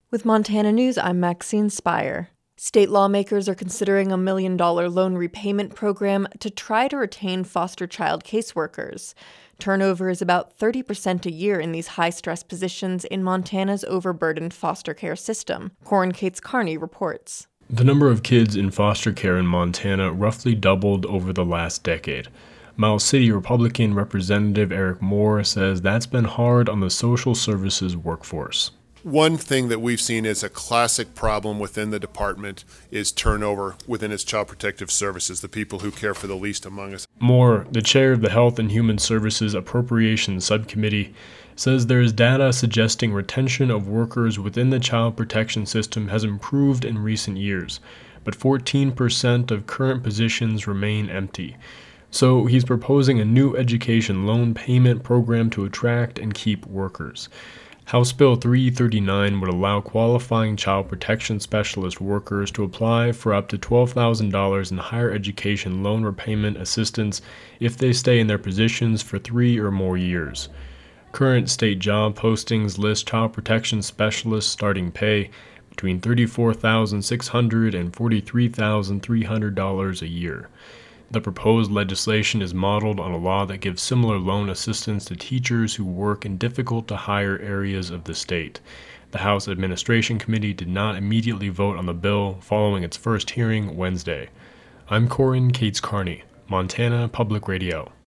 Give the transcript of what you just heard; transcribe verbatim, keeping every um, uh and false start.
With Montana News, I'm Maxine Spire. State lawmakers are considering a million dollar loan repayment program to try to retain foster child caseworkers. Turnover is about thirty percent a year in these high-stress positions in Montana's overburdened foster care system. Corin Cates Carney reports. The number of kids in foster care in Montana roughly doubled over the last decade. Miles City Republican Representative Eric Moore says that's been hard on the social services workforce. One thing that we've seen as a classic problem within the department is turnover within its child protective services, the people who care for the least among us. Moore, the chair of the Health and Human Services Appropriations Subcommittee, says there is data suggesting retention of workers within the child protection system has improved in recent years, but fourteen percent of current positions remain empty. So he's proposing a new education loan payment program to attract and keep workers. House Bill three thirty-nine would allow qualifying child protection specialist workers to apply for up to twelve thousand dollars in higher education loan repayment assistance if they stay in their positions for three or more years. Current state job postings list child protection specialists starting pay between thirty-four thousand six hundred dollars and forty-three thousand three hundred dollars a year. The proposed legislation is modeled on a law that gives similar loan assistance to teachers who work in difficult-to-hire areas of the state. The House Administration Committee did not immediately vote on the bill following its first hearing Wednesday. I'm Corin Cates Carney, Montana Public Radio.